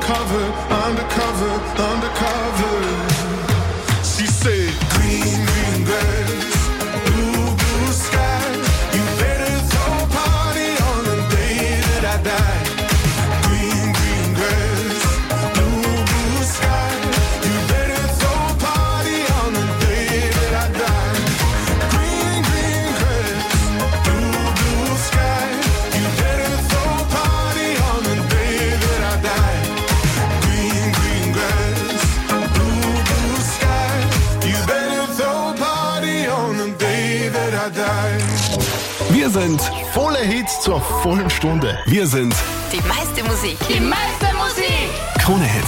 undercover, undercover, undercover. She said, green, green grass, blue, blue sky. You better throw a party on the day that I die. Green, green grass, blue, blue sky. You better throw a party on the day that I die. Green, green grass, blue, blue sky. You better throw a party on the day that I die. Green, green grass, blue, blue sky. You better throw a party on the day that I die. Wir sind Volle Hits zur vollen Stunde. Wir sind Die meiste Musik. Die meiste Musik. Krone Hit.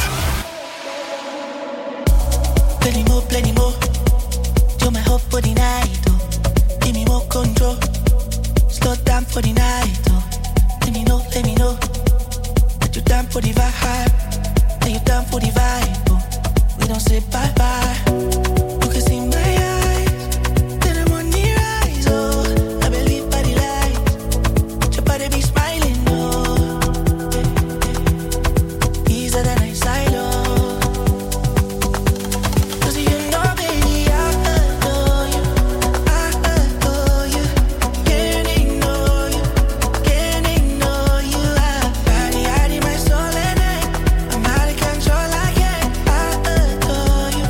Plenty more. Do my hope for the night, oh. Give me more control. Slow down for the night, oh. Let me know. That you down for the vibe. That you down for the vibe, oh. We don't say bye-bye. You can see my eyes. Then I'm on the rise, oh. I believe by the light. Your body be smiling, oh. Easier than I silo. Cause you know, baby, I adore you. Can't ignore you. I body in my soul and I'm out of control. I can't. I adore you.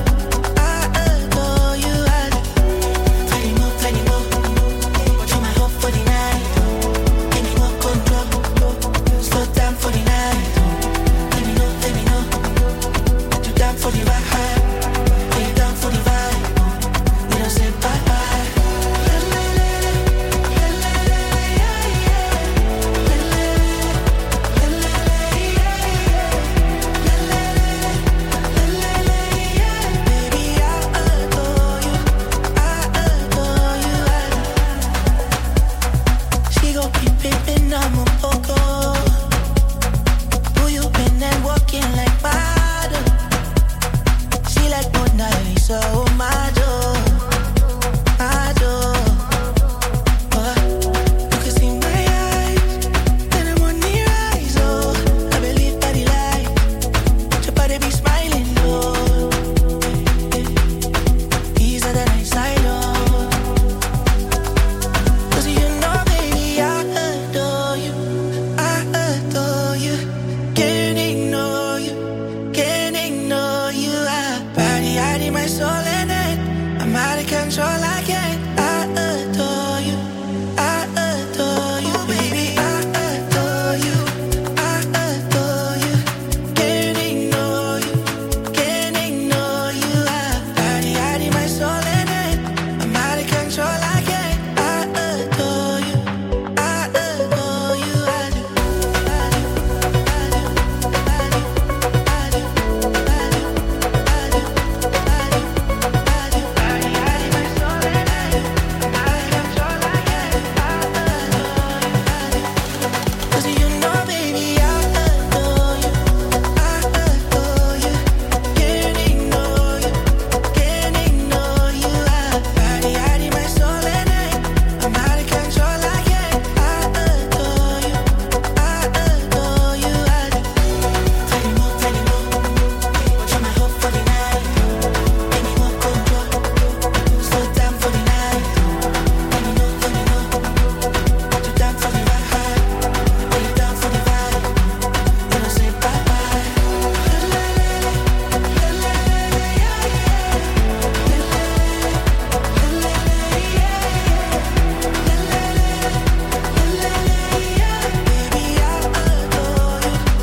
Plenty more. Do my hope for the night. Give me more control. Slow down for the night. Let me know. That you down for the vibe. Are you down for the vibe? We don't say bye-bye. Baby, I adore you. She gon' keep pimpin', I'm a poco. Who you been and walking like model? She like Mona Lisa, oh my joy. You can see my eyes, then I'm on the rise, oh. I believe by the light, your body be smiling, oh. Easier than I silo. Cause you know, baby, I adore you. Can't ignore you. I body in my soul and I'm out of control. I can't. I adore you. Baby, I adore you. Can't ignore you. I body in my soul and I'm out of control. I can't. I adore you. I do. Cause you know, baby, I adore you. Can't ignore you. I body in my soul and I'm out of control. I can't. I adore you. Plenty more. Do my hope for the night. Give me more control. Slow down for the night. Let me know. That you down for the vibe. Are you down for the vibe? We don't say bye-bye. Baby, I adore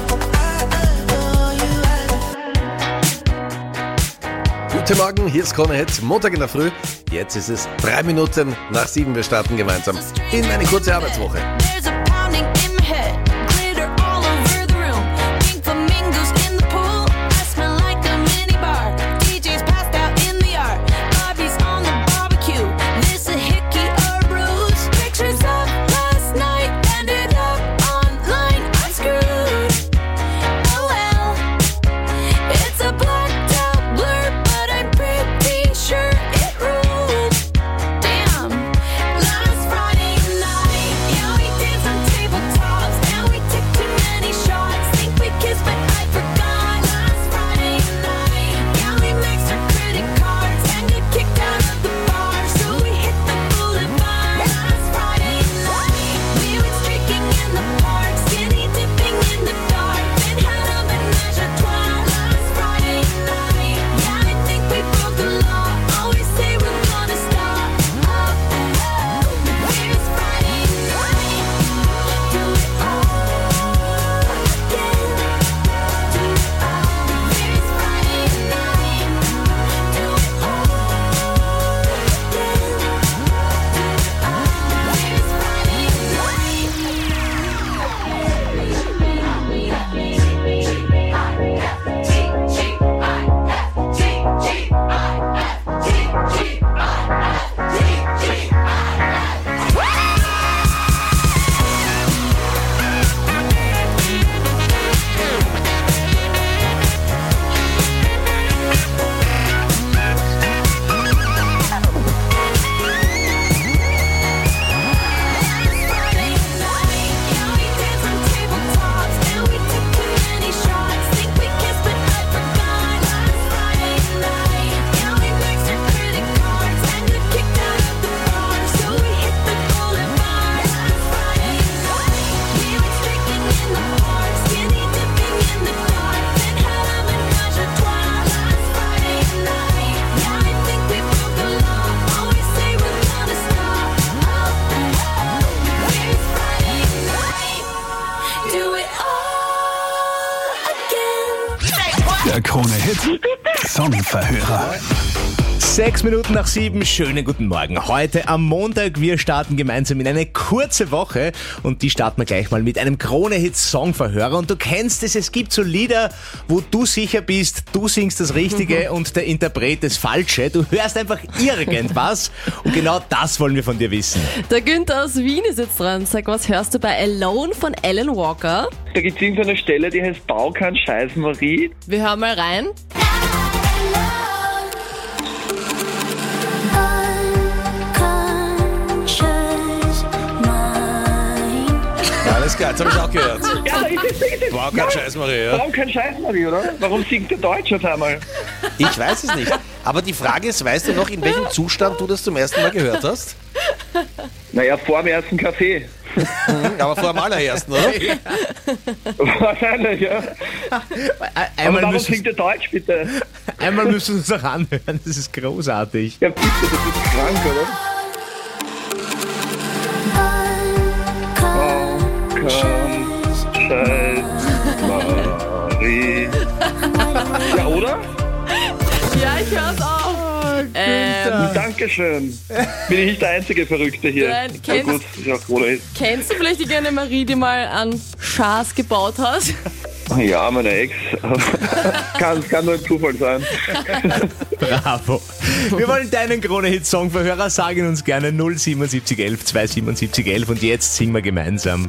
you. Guten Morgen, hier ist Krone Hit, Montag in der Früh. Jetzt ist es 3 Minuten nach 7. Wir starten gemeinsam in eine kurze Arbeitswoche. There's a pounding in my head, glitter all over the room, pink flamingos in the pool. I smell like a mini bar. DJ's passed out in the yard. Bobby's on the barbecue. This a hickey or bruise. Pictures of last night ended up online. I'm screwed. Oh well, it's a blacked out blur, but I'm pretty sure it ruled. Damn, last Friday night, yeah, we did Der Krone-Hit Songverhörer. 6 Minuten nach 7, schönen guten Morgen. Heute am Montag, wir starten gemeinsam in eine kurze Woche und die starten wir gleich mal mit einem Krone-Hit-Songverhörer. Und du kennst es gibt so Lieder, wo du sicher bist, du singst das Richtige und der Interpret das Falsche. Du hörst einfach irgendwas und genau das wollen wir von dir wissen. Der Günther aus Wien ist jetzt dran. Sag, was hörst du bei Alone von Alan Walker? Da gibt es irgendeine Stelle, die heißt Bau kein Scheiß, Marie. Wir hören mal rein. Alles klar, jetzt habe ich auch gehört. Ja, da ist es. Wow, kein Scheiß, Maria. Bau kein Scheiß, Marie, oder? Warum singt der Deutsch auf einmal? Ich weiß es nicht. Aber die Frage ist, weißt du noch, in welchem Zustand du das zum ersten Mal gehört hast? Naja, vor dem ersten Kaffee. Aber vor dem allerersten, oder? Wahrscheinlich, ja. Aber Einmal warum müssen singt der Deutsch, bitte? wir uns auch anhören, das ist großartig. Ja, bitte, das ist krank, oder? Bau kein Scheiß, Marie. Ja, oder? Ja, ich hör's auch. Dankeschön. Bin ich nicht der einzige Verrückte hier? Nein, ja, kennst- gut, ist auch Krone-Hit. Kennst du vielleicht die gerne Marie, die mal an Schaas gebaut hat? Ja, meine Ex. kann nur ein Zufall sein. Bravo. Wir wollen deinen Krone-Hit-Songverhörer, sagen uns gerne 07711 27711 und jetzt singen wir gemeinsam.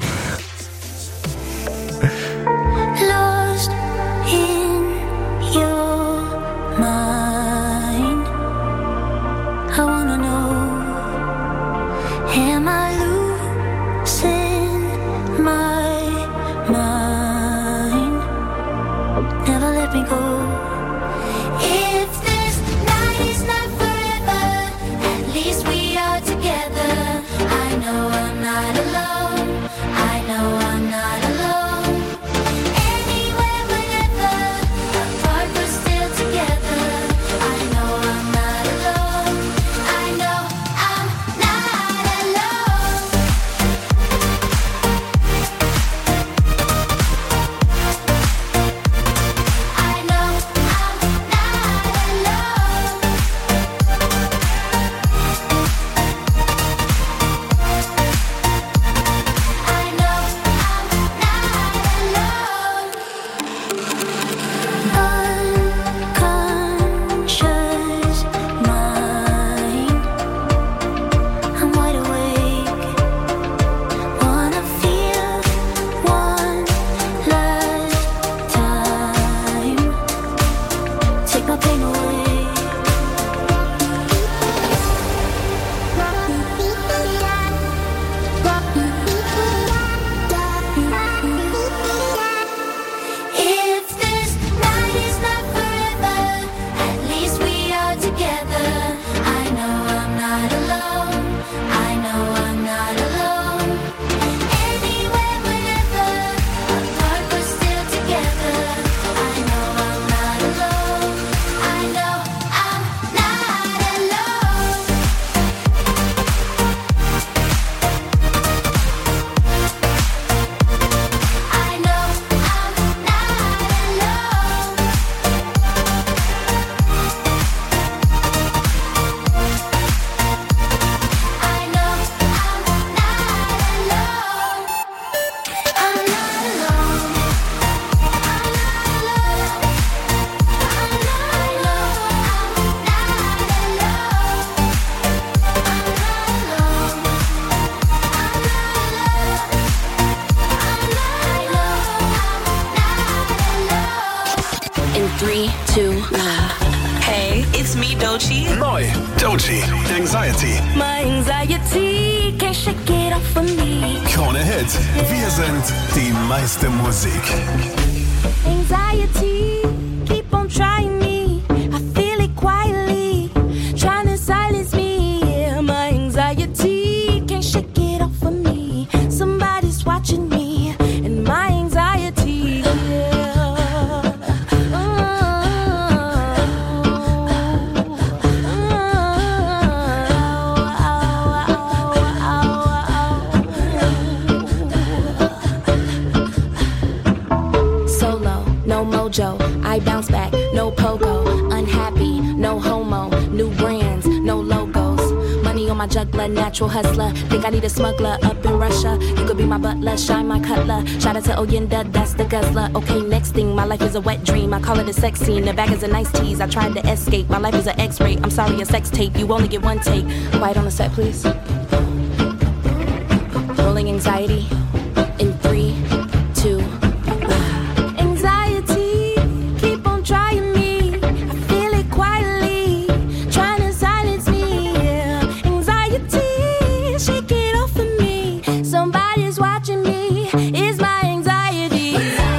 Lost in your mind. I wanna know, am I losing my mind? Never let me go. If this night is not forever, at least we are together. I know I'm not alone. I know I'm not alone. Anywhere, whenever, apart but still together. I know I'm not alone. I know I'm not alone. I know I'm not alone. I know I'm not alone. Unconscious mind. I'm wide awake. Wanna feel one last time. Take my pain away. If this night is not forever, at least we are together. I know I'm not alone. I know I'm not alone. Anywhere, whenever, apart but still together. I know I'm not alone. I know I'm not alone. I know I'm not alone. I know I'm not alone. I'm not alone. I'm not alone. I know I'm not alone. I'm not alone. I'm not alone. In 3, 2, 1. Hey, it's me, Doechii. Neu, Doechii, Anxiety. My anxiety can't shake it off of me. Krone-Hit, wir sind die meiste Musik. Anxiety, keep on trying me. I feel it quietly, trying to silence me. Yeah, my anxiety can't shake it off of me. Somebody's watching me, and my anxiety. Yeah. Solo, no mojo. I bounce back, no pogo. Unhappy, no homo. New brands, no logos. Money on my juggler, natural hustler. Think I need a smuggler up in Russia. You could be my butler, shine my cutler. Shout out to Oyenda, that's the guzzler. Okay, next thing, my life is a wet dream. I call it a sex scene. The bag is a nice tease. I tried to escape. My life is an X-ray. I'm sorry, a sex tape. You only get one take. Quiet on the set, please. Rolling anxiety in 3, 2. Anxiety, keep on trying me. I feel it quietly, trying to silence me. Yeah. Anxiety, shake it off of me. Somebody's watching me. Is my anxiety.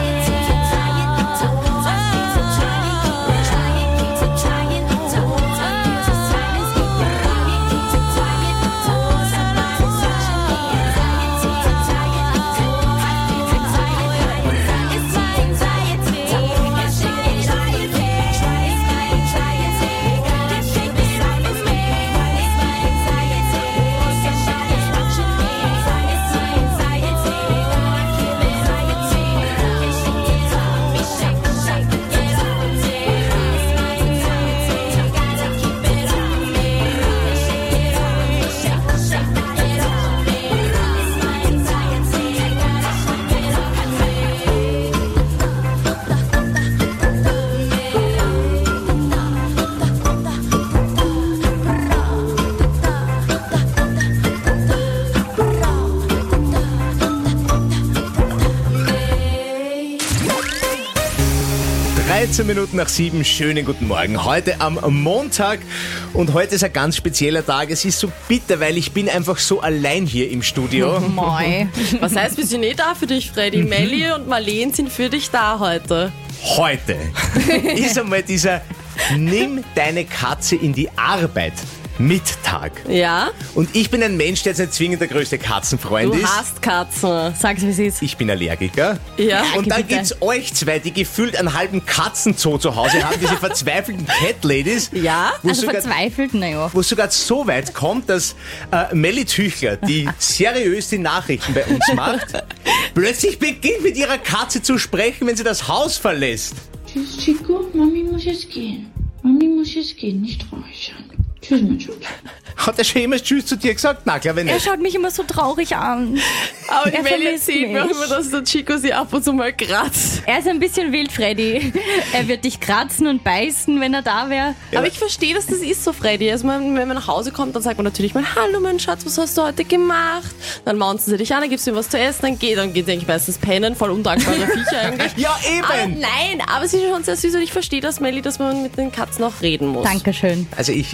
Minuten nach 7, schönen guten Morgen. Heute am Montag und heute ist ein ganz spezieller Tag. Es ist so bitter, weil ich bin einfach so allein hier im Studio. Moi. Was heißt, wir sind da für dich, Freddy? Melli und Marleen sind für dich da heute. Heute ist einmal dieser Nimm deine Katze in die Arbeit Mittag. Ja? Und ich bin ein Mensch, der jetzt nicht zwingend der größte Katzenfreund Du ist. hast Katzen. Sag's, wie es ist. Ich bin Allergiker. Ja. Und dann bitte. gibt's euch zwei, die gefühlt einen halben Katzenzoo zu Hause haben, diese verzweifelten Cat Ladies. Ja? Wo Also sogar, verzweifelt, naja. wo es sogar so weit kommt, dass Melli Tüchler, die seriös die Nachrichten bei uns macht, plötzlich beginnt mit ihrer Katze zu sprechen, wenn sie das Haus verlässt. Tschüss, Chico. Mami muss jetzt gehen. Mami muss jetzt gehen, nicht traurig sein. Tschüss, mein Schatz. Hat er schon immer Tschüss zu dir gesagt? Na, glaube ich Er nicht. schaut mich immer so traurig an. Aber die Er Melli vermisst erzählt mir auch mich. immer, dass der Chico sie ab und zu mal kratzt. Er ist ein bisschen wild, Freddy. Er wird dich kratzen und beißen, wenn er da wäre. Aber ich verstehe, dass das ist so, Freddy. Also wenn man nach Hause kommt, dann sagt man natürlich mal, hallo mein Schatz, was hast du heute gemacht? Dann maunzen sie dich an, dann gibst du ihm was zu essen, dann geht eigentlich meistens pennen, voll undankbare Viecher eigentlich. Ja, Aber eben. nein, aber sie ist schon sehr süß und ich verstehe das, Melli, dass man mit den Katzen auch reden muss. Dankeschön. Also ich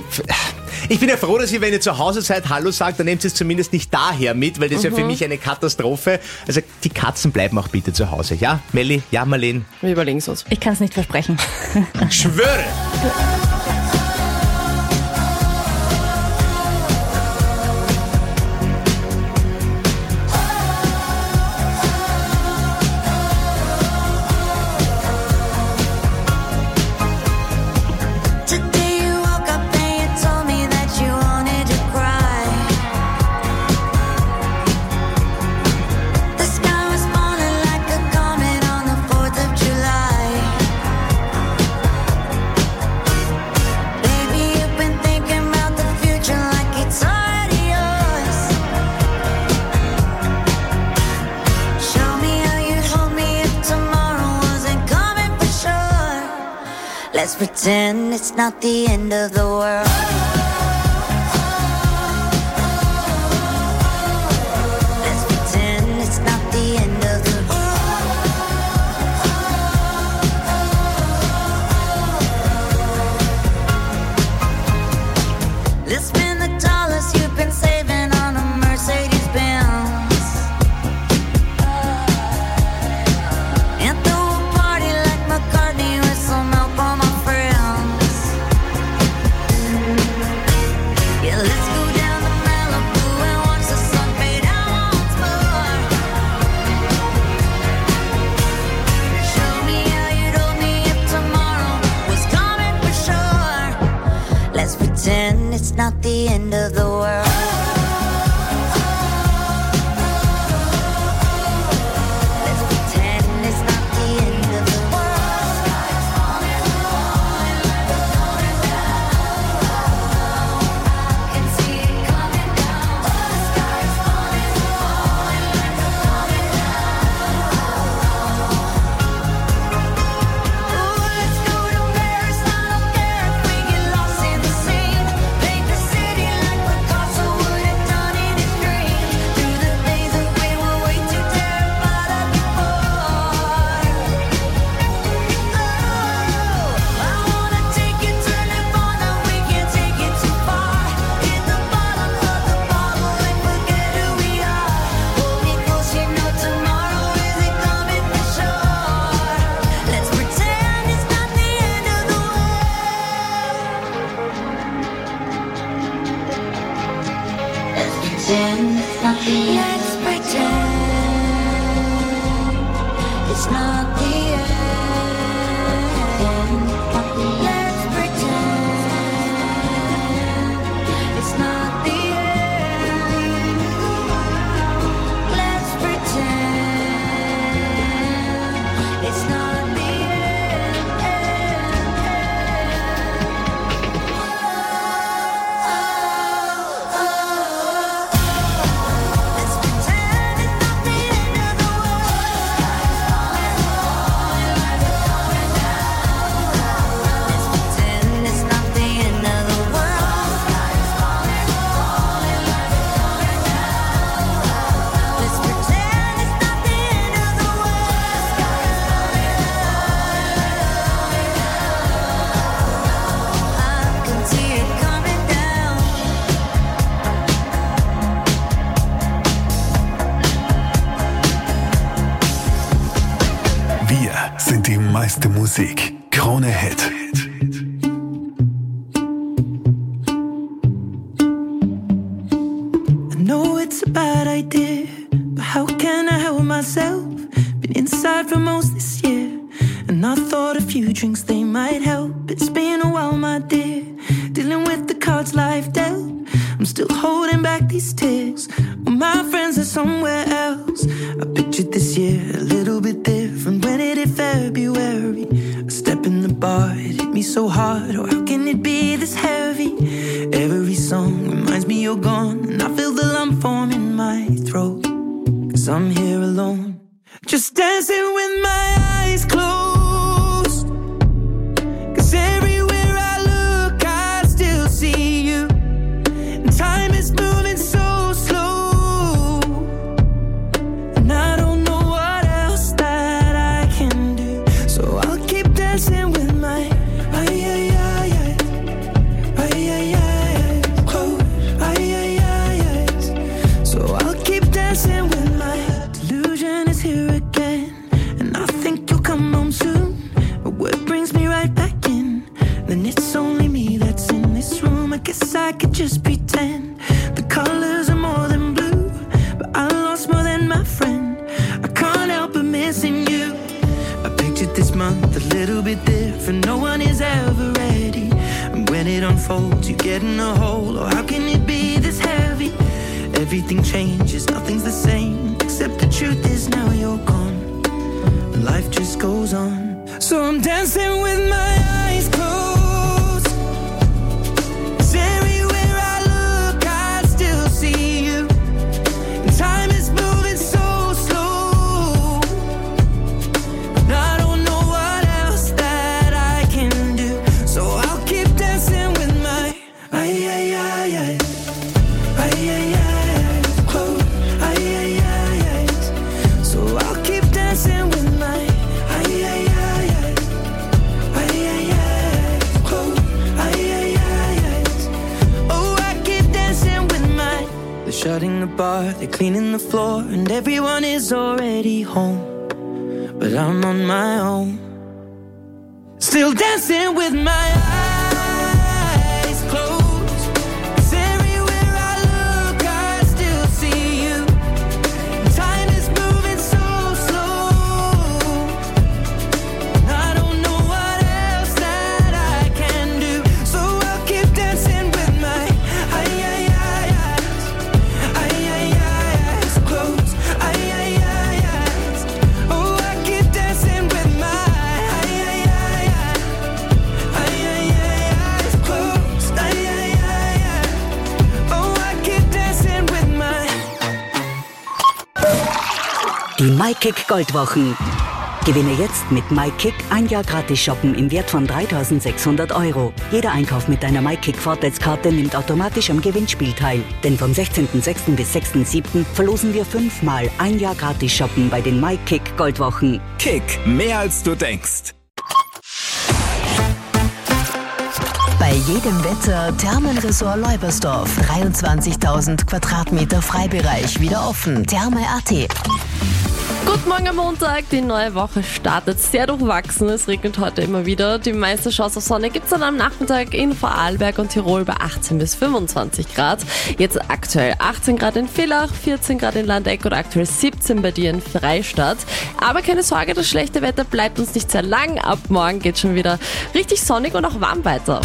bin ja froh, dass ihr, wenn ihr zu Hause seid, Hallo sagt, dann nehmt ihr es zumindest nicht daher mit, weil das ist ja für mich eine Katastrophe. Also die Katzen bleiben auch bitte zu Hause. Ja, Melli? Ja, Marleen? Wir überlegen es uns. Ich kann es nicht versprechen. Schwöre! Today you woke up and you told me that you wanted to cry. The sky was falling like a comet on the 4th of July. Baby, you've been thinking about the future like it's already yours. Show me how you'd hold me if tomorrow wasn't coming for sure. Let's pretend it's not the end of the world. Let's pretend it's not the end of the world. Let's spend the dollars you've been saving on a Mercedes Benz. And throw a party like McCartney with some help on my friends. Yeah, let's go down to Malibu and watch the sun fade out once more. Show me how you'd hold me if tomorrow was coming for sure. Let's pretend it's not the end of the world. Let's pretend it's not the end of the world. meiste Musik. Krone Hit. I know it's a bad idea, but how can I help myself? Been inside for most this year, and I thought a few drinks they might help. It's been a while, my dear, dealing with the cards life dealt. I'm still holding back these tears, well, my friends are somewhere else. I pictured this year a little bit different when it hit February. A step in the bar, it hit me so hard. Oh, how can it be this heavy? Every song reminds me you're gone, and I feel the lump form in my throat. 'Cause I'm here alone, just dancing with my eyes closed. 'Cause everywhere I look, I still see you. And time is moving so slow, and I don't know what else that I can do. So I'll keep dancing with my close. So I'll keep dancing with my delusion is here again, and I think you'll come home soon. But what brings me right back in? Then it's only me that's in this room. I guess I could just pretend the colors are more than blue, but I lost more than my friend. I can't help but missing you. I pictured this month a little bit different. No one is ever ready, and when it unfolds, you get in a hole. Oh, how can it be this heavy? Everything changes, nothing's the same, except the truth is now you're gone, and life just goes on. So I'm dancing with my eyes closed. 'Cause everywhere I look, I still see you. And time is moving so slow, and I don't know what else that I can do. So I'll keep dancing with my close. So I'll keep dancing with my close. Oh, I keep dancing with my. They're shutting the bar, they're cleaning the floor, and everyone is already home, but I'm on my own, still dancing with my eyes closed. 'Cause everywhere I look, I still see you. Time is moving so slow, and I don't know what else that I can do. So I'll keep dancing with my eyes closed. Oh, I keep dancing with my eyes closed. Oh, I keep dancing with my. Die MyKick Goldwochen. Gewinne jetzt mit MyKick ein Jahr gratis shoppen im Wert von 3.600 €. Jeder Einkauf mit deiner MyKick Vorteilskarte nimmt automatisch am Gewinnspiel teil. Denn vom 16.06. bis 6.07. verlosen wir 5-mal ein Jahr gratis shoppen bei den MyKick Goldwochen. Kick, mehr als du denkst. Bei jedem Wetter Thermenresort Leubersdorf. 23.000 Quadratmeter Freibereich wieder offen. Therme.at. Guten Morgen am Montag, die neue Woche startet sehr durchwachsen. Es regnet heute immer wieder. Die meiste Chance auf Sonne gibt es dann am Nachmittag in Vorarlberg und Tirol bei 18 bis 25 Grad. Jetzt aktuell 18 Grad in Villach, 14 Grad in Landeck und aktuell 17 bei dir in Freistadt. Aber keine Sorge, das schlechte Wetter bleibt uns nicht sehr lang. Ab morgen geht schon wieder richtig sonnig und auch warm weiter.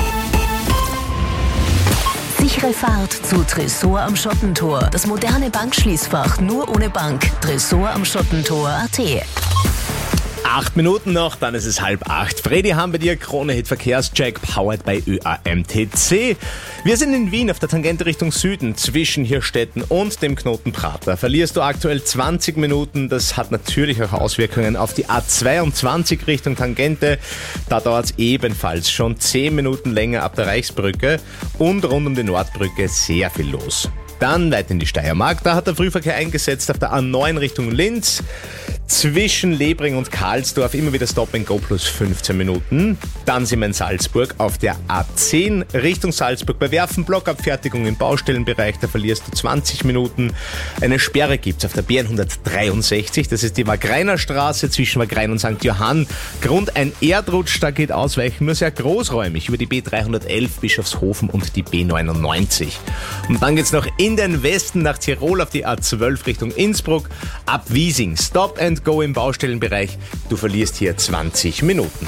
Sichere Fahrt zu Tresor am Schottentor. Das moderne Bankschließfach nur ohne Bank. Tresor am Schottentor.at. 8 Minuten noch, dann ist es 7:30. Freddy haben bei dir Krone-Hit Verkehrscheck, powered by ÖAMTC. Wir sind in Wien auf der Tangente Richtung Süden, zwischen Hirstetten und dem Knoten Prater. Verlierst du aktuell 20 Minuten, das hat natürlich auch Auswirkungen auf die A22 Richtung Tangente. Da dauert es ebenfalls schon 10 Minuten länger ab der Reichsbrücke und rund um die Nordbrücke sehr viel los. Dann weiter in die Steiermark, da hat der Frühverkehr eingesetzt auf der A9 Richtung Linz. zwischen Lebring und Karlsdorf immer wieder Stop and Go plus 15 Minuten. Dann sind wir in Salzburg auf der A10 Richtung Salzburg bei Werfen, Blockabfertigung im Baustellenbereich, da verlierst du 20 Minuten. Eine Sperre gibt's auf der B163, das ist die Wagreiner Straße zwischen Wagrein und St. Johann. Grund ein Erdrutsch, da geht Ausweichen nur sehr großräumig über die B311 Bischofshofen und die B99. Und dann geht's noch in den Westen nach Tirol auf die A12 Richtung Innsbruck ab Wiesing. Stop and Go im Baustellenbereich. Du verlierst hier 20 Minuten.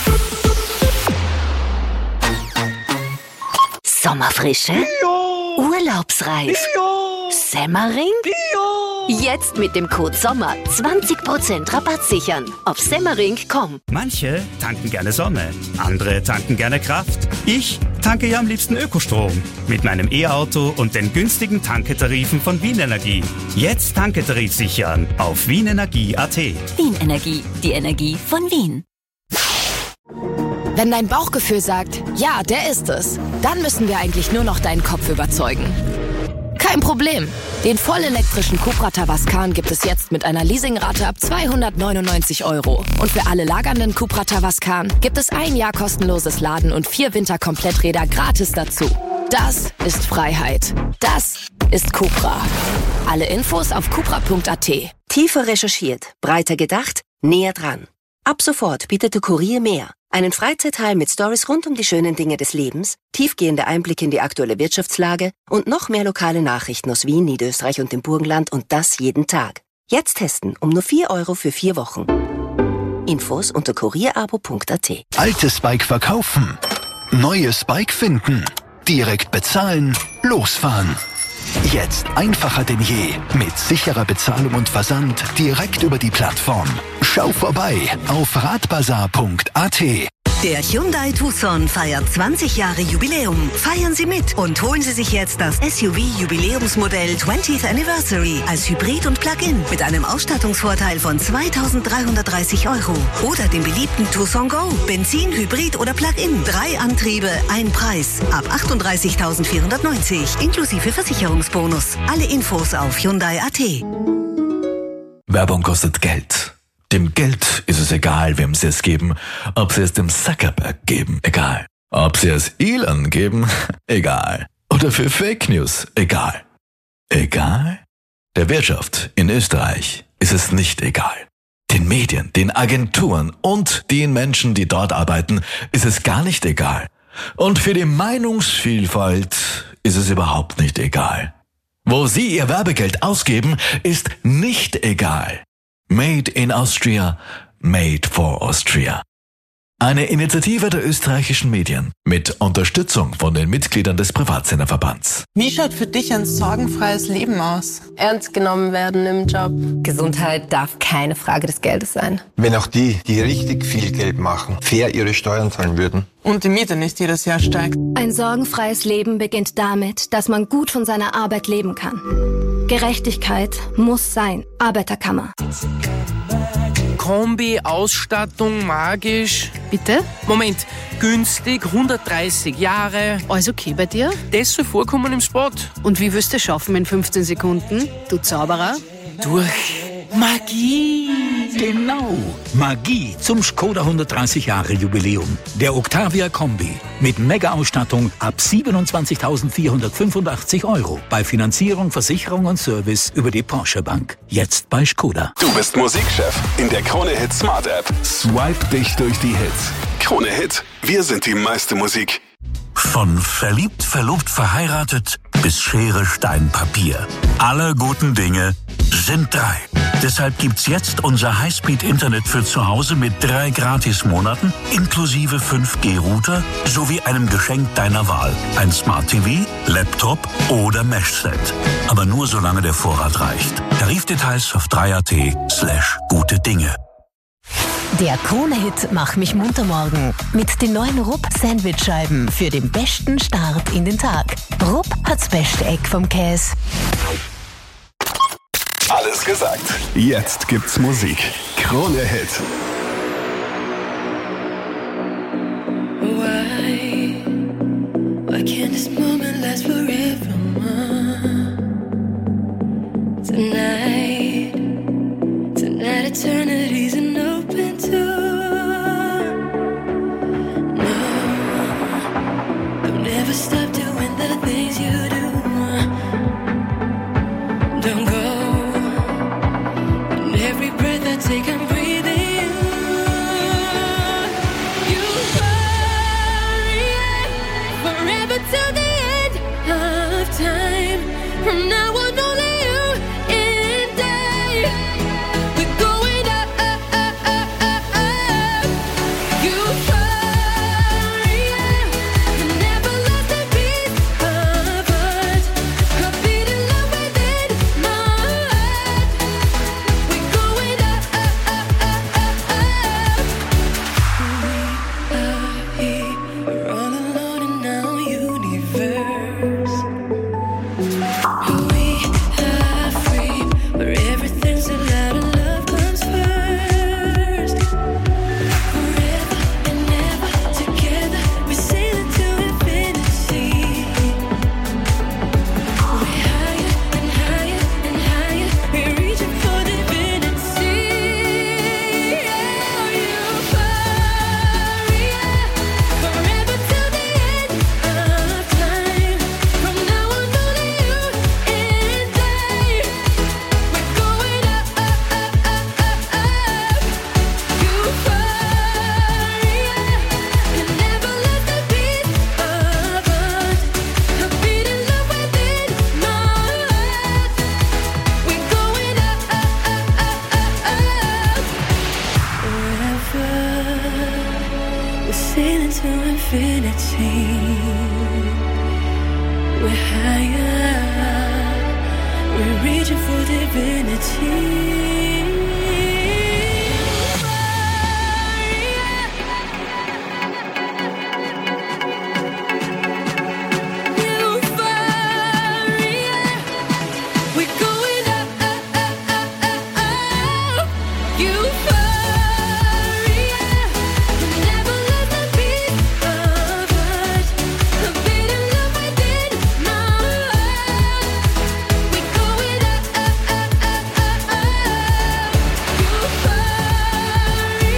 Sommerfrische? Bio. Urlaubsreif? Bio. Semmering? Bio. Jetzt mit dem Code SOMMER 20% Rabatt sichern auf semmering.com. Manche tanken gerne Sonne, andere tanken gerne Kraft. Ich tanke ja am liebsten Ökostrom mit meinem E-Auto und den günstigen Tanketarifen von Wien Energie. Jetzt Tanketarif sichern auf wienenergie.at. Wien Energie, die Energie von Wien. Wenn dein Bauchgefühl sagt, ja, der ist es, dann müssen wir eigentlich nur noch deinen Kopf überzeugen. Kein Problem. Den vollelektrischen Cupra Tavascan gibt es jetzt mit einer Leasingrate ab 299 €. Und für alle lagernden Cupra Tavascan gibt es 1 Jahr kostenloses Laden und 4 Winterkompletträder gratis dazu. Das ist Freiheit. Das ist Cupra. Alle Infos auf cupra.at. Tiefer recherchiert, breiter gedacht, näher dran. Ab sofort bietet der Kurier mehr. Einen Freizeitteil mit Stories rund um die schönen Dinge des Lebens, tiefgehende Einblicke in die aktuelle Wirtschaftslage und noch mehr lokale Nachrichten aus Wien, Niederösterreich und dem Burgenland und das jeden Tag. Jetzt testen um nur 4 € für 4 Wochen. Infos unter kurierabo.at. Altes Bike verkaufen, neues Bike finden, direkt bezahlen, losfahren. Jetzt einfacher denn je. Mit sicherer Bezahlung und Versand direkt über die Plattform. Schau vorbei auf radbazar.at. Der Hyundai Tucson feiert 20 Jahre Jubiläum. Feiern Sie mit und holen Sie sich jetzt das SUV-Jubiläumsmodell 20th Anniversary als Hybrid und Plug-in mit einem Ausstattungsvorteil von 2.330 €. Oder den beliebten Tucson Go. Benzin, Hybrid oder Plug-in. 3 Antriebe, ein Preis. Ab 38.490 inklusive Versicherungsbonus. Alle Infos auf Hyundai.at. Werbung kostet Geld. Dem Geld ist es egal, wem sie es geben. Ob sie es dem Zuckerberg geben, egal. Ob sie es Elon geben, egal. Oder für Fake News, egal. Egal? Der Wirtschaft in Österreich ist es nicht egal. Den Medien, den Agenturen und den Menschen, die dort arbeiten, ist es gar nicht egal. Und für die Meinungsvielfalt ist es überhaupt nicht egal. Wo sie ihr Werbegeld ausgeben, ist nicht egal. Made in Austria, made for Austria. Eine Initiative der österreichischen Medien mit Unterstützung von den Mitgliedern des Privatsenderverbands. Wie schaut für dich ein sorgenfreies Leben aus? Ernst genommen werden im Job. Gesundheit darf keine Frage des Geldes sein. Wenn auch die richtig viel Geld machen, fair ihre Steuern zahlen würden. Und die Miete nicht jedes Jahr steigt. Ein sorgenfreies Leben beginnt damit, dass man gut von seiner Arbeit leben kann. Gerechtigkeit muss sein. Arbeiterkammer. Kombi-Ausstattung magisch. Bitte? Moment, günstig, 130 Jahre. Alles okay bei dir? Das soll vorkommen im Spot. Und wie wirst du schaffen in 15 Sekunden, du Zauberer? Durch Magie. Genau, Magie zum Skoda 130 Jahre Jubiläum. Der Octavia Kombi mit Mega-Ausstattung ab 27.485 € bei Finanzierung, Versicherung und Service über die Porsche Bank. Jetzt bei Skoda. Du bist Musikchef in der Krone Hit Smart App. Swipe dich durch die Hits. Krone Hit, wir sind die meiste Musik. Von verliebt, verlobt, verheiratet bis Schere, Stein, Papier. Alle guten Dinge sind 3. Deshalb gibt's jetzt unser Highspeed-Internet für zu Hause mit 3 Gratismonaten inklusive 5G-Router sowie einem Geschenk deiner Wahl. Ein Smart TV, Laptop oder Mesh-Set. Aber nur solange der Vorrat reicht. Tarifdetails auf 3.at/gute Dinge. Der Krone-Hit Mach mich munter morgen mit den neuen Rupp-Sandwich-Scheiben für den besten Start in den Tag. Rupp hat's beste Eck vom Käse. Alles gesagt. Jetzt gibt's Musik. Krone Hit. Why can't this moment last forever? Tonight I turn as you do. Don't go. And every breath I take, I'm breathing you. You hurry forever till the end of time. From now on, only you and I. We're going up, up, up, up, up, up. You hurry, you never lost a beat of us. A beat in love within my heart. We're going up, up, up, up, up, up. We are here, we're all alone in our universe. We are free, where everything's allowed and love comes first. Forever and ever together, we sail into infinity. We're higher and higher and higher, we're reaching for divinity. Oh, you hurry, forever till the end of time. From now on, only you and I. We're going up, up, up, up, up, up. You hurry, you never lost a beat of us. A beat in love within my heart. We're going up, up, up, up, up, up. Forever, we're sailing to infinity. We're higher, we're reaching for divinity. We're going up, up, up, up, up, up. You hurry, you never lost a beat of us. A beat in love within my heart. We're going up, up, up, up, up, up. You hurry,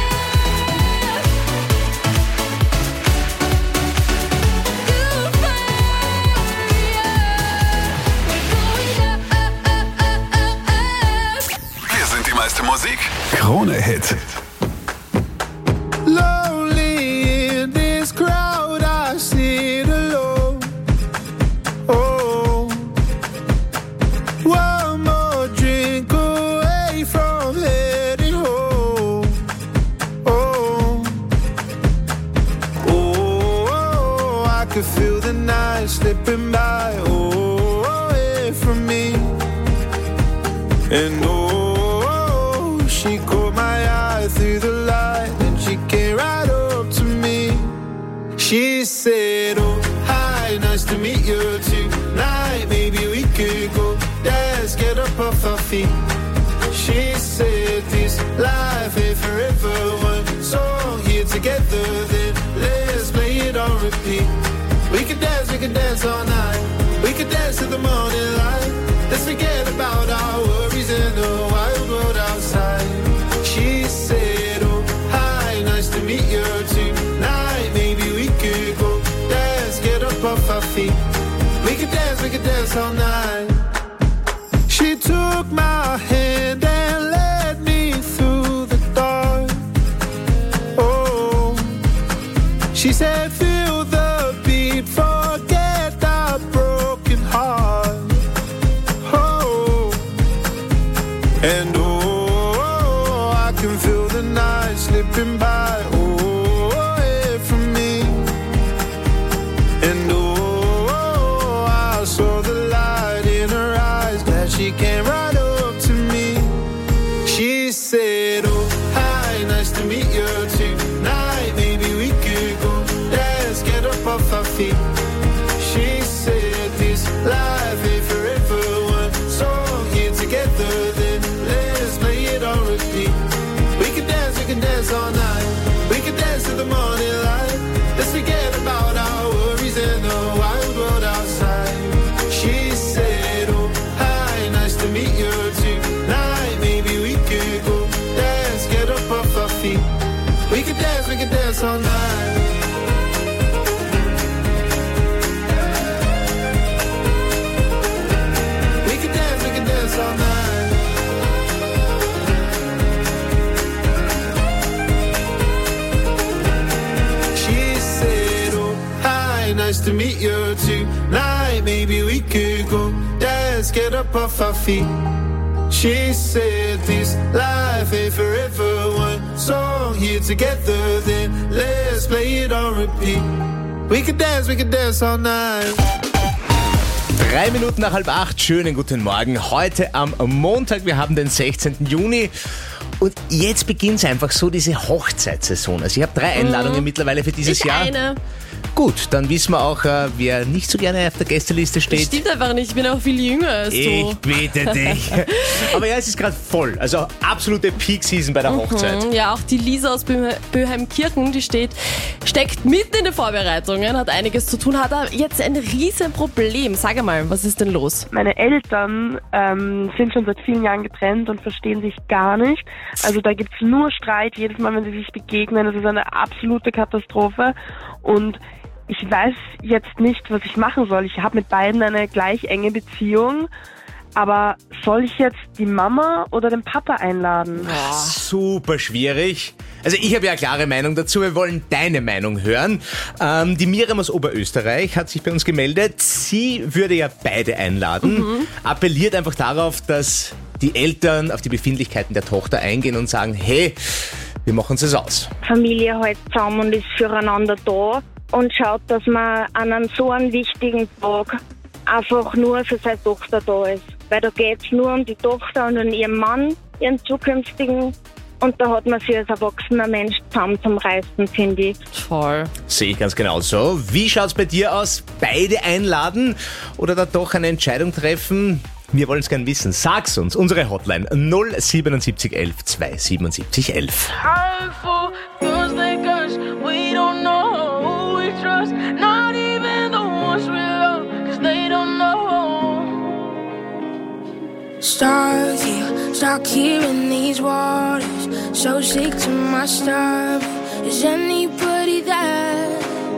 Wir sind die meiste Musik. Krone Hit. Lonely in this crowd, I sit alone. Oh, one more drink away from heading home. Oh, oh, I could feel the night slipping by. Oh, away from me. And oh, she caught my eye through the light, and she came right up to me. She said, oh, hi, nice to meet you tonight. Maybe we could go dance, get up off our feet. She said, this life ain't forever. One song here together, then let's play it on repeat. We could dance all night. We could dance to the morning light. Let's forget about our worries in the wild world outside. She said, oh, hi, nice to meet you tonight. Maybe we could go dance, get up off our feet. We could dance all night. She took my hand and led me through the dark. Oh, she said, feel the beat, forget that broken heart. And oh, I can feel the night slipping by, oh, away from me. And oh, I saw the light in her eyes, glad she came right up to me. She said, oh, hi, nice to meet you tonight. Maybe we could go dance, get up off our feet. She said, this life ain't forever. One song here together, then let's play it on repeat. We can dance all night. We can dance to the morning light. Let's forget about our worries and the wild world outside. She said, oh, hi, nice to meet you tonight. Maybe we could go dance, get up off our feet. We can dance all night. to meet you tonight. Maybe we could go dance, get up off our feet. She said this life ain't forever. One song here together, then let's play it on repeat. We could dance all night. 3 Minuten nach 7:30, schönen guten Morgen. Heute am Montag, wir haben den 16. Juni. Und jetzt beginnt es einfach so, diese Hochzeitssaison. Also ich habe 3 Einladungen mittlerweile für dieses Jahr. Eine. Gut, dann wissen wir auch, wer nicht so gerne auf der Gästeliste steht. Stimmt einfach nicht, ich bin auch viel jünger als du. Ich bitte dich. Aber ja, es ist gerade voll. Also absolute Peak-Season bei der Hochzeit. Ja, auch die Lisa aus Böheimkirchen, die steckt mitten in den Vorbereitungen, hat einiges zu tun, hat aber jetzt ein riesen Problem. Sag einmal, was ist denn los? Meine Eltern sind schon seit vielen Jahren getrennt und verstehen sich gar nicht. Also da gibt's nur Streit jedes Mal, wenn sie sich begegnen. Das ist eine absolute Katastrophe. Und ich weiß jetzt nicht, was ich machen soll. Ich habe mit beiden eine gleich enge Beziehung. Aber soll ich jetzt die Mama oder den Papa einladen? Super schwierig. Also ich habe ja eine klare Meinung dazu. Wir wollen deine Meinung hören. Die Miriam aus Oberösterreich hat sich bei uns gemeldet. Sie würde ja beide einladen. Appelliert einfach darauf, dass die Eltern auf die Befindlichkeiten der Tochter eingehen und sagen, hey, wir machen es aus. Familie hält zusammen und ist füreinander da und schaut, dass man an einem so einen wichtigen Tag einfach nur für seine Tochter da ist. Weil da geht es nur um die Tochter und um ihren Mann, ihren zukünftigen. Und da hat man sich als erwachsener Mensch zusammen zum Reißen, finde ich. Voll. Sehe ich ganz genauso. Wie schaut's bei dir aus? Beide einladen oder da doch eine Entscheidung treffen? Wir wollen es gerne wissen. Sag's uns. Unsere Hotline 077 11 277 11. Stuck here in these waters, so sick to my stomach. Is anybody there?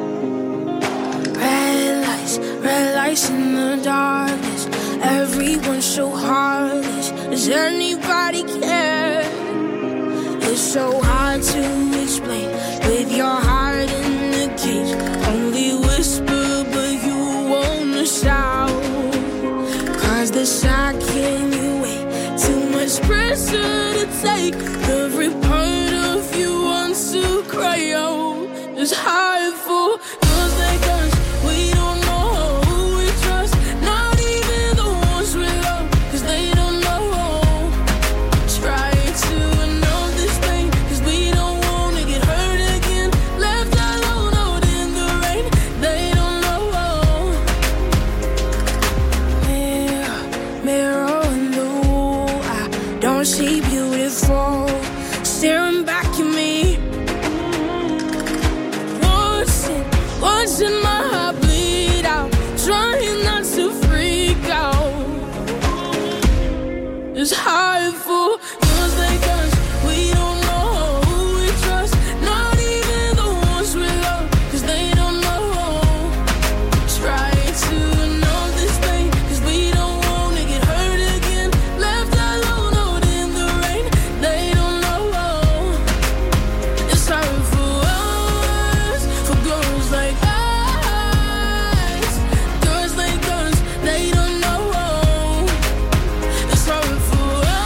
Red lights in the darkness. Everyone's so heartless. Does anybody care? It's so hard to explain with your heart in the cage. Only whisper, but you wanna shout. 'Cause the second you wait, too much pressure to take. Every part of you wants to cry out. It's hard for those like us. We don't know who we trust. Not even the ones we love. 'Cause they don't know. Try to know this pain. 'Cause we don't wanna get hurt again. Left alone out in the rain. They don't know. Mirror on the wall, I don't see beautiful. Staring back at me. Watching my heart bleed out. Trying not to freak out. It's hard for those like us. We don't know who we trust. Not even the ones we love. 'Cause they don't know. Try to know this pain. 'Cause we don't wanna get hurt again. Left alone out in the rain. They don't know. It's hard for us, for girls like us. Girls like us, they don't know. It's hard for us.